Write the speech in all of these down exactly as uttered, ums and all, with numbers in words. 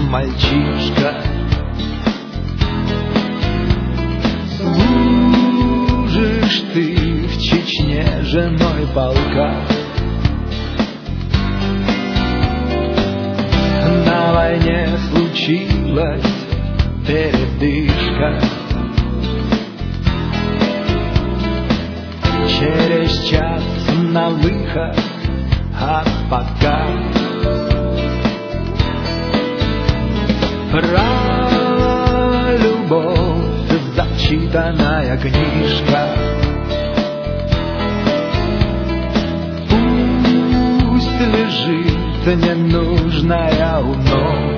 мальчишка. Служишь ты в Чечне женой полка. На войне случилась передышка. Через час на выход, а пока про любовь зачитанная книжка. Пусть лежит ненужная у ног.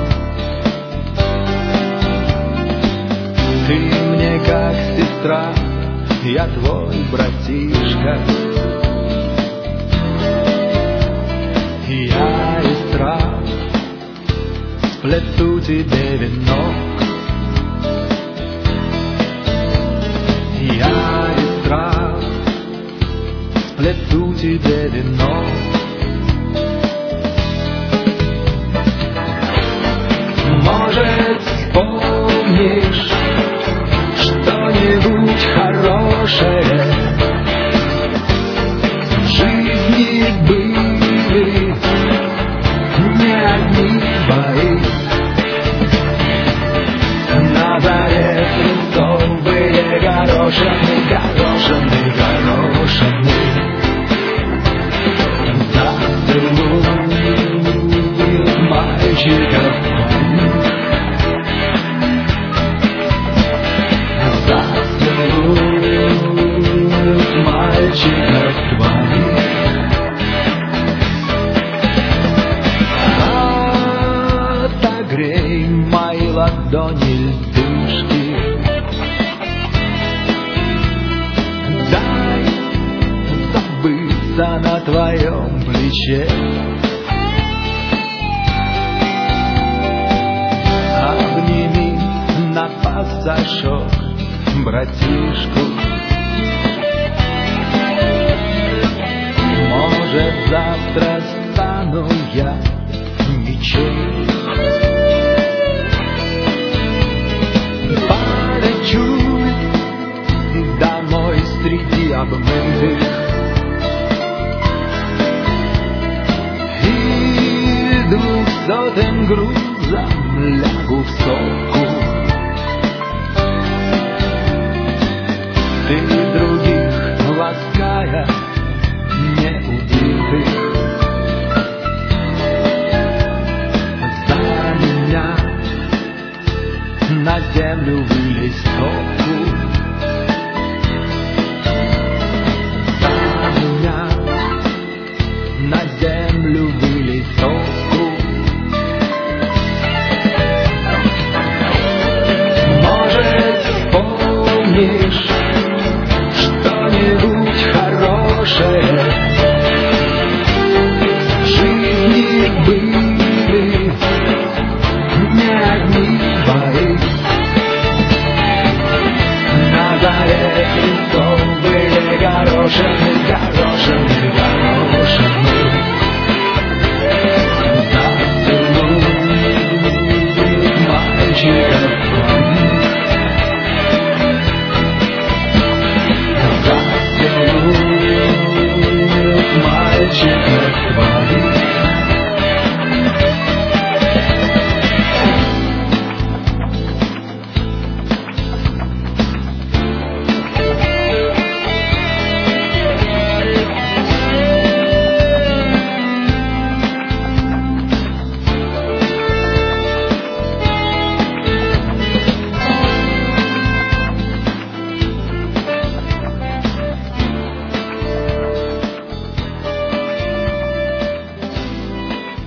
Ты мне как сестра, я твой братишка. Я из трав сплету тебе венок. Я из трав сплету тебе венок. Может, вспомнишь что-нибудь хорошее? В жизни были не одни бои. На заре крестов были горошины, горошины, горошины. Зацелуют мальчиков твоих. Зацелуют мальчиков твоих. Отогрей мои ладони льдышки. Дай забыться на твоем плече. Обними на пасашок братишку. Может, завтра стану я ничей. Полечу домой среди обмытых и двухсотым грузом лягу в сопку. Ты других лаская не убитых. За меня на землю вылезь.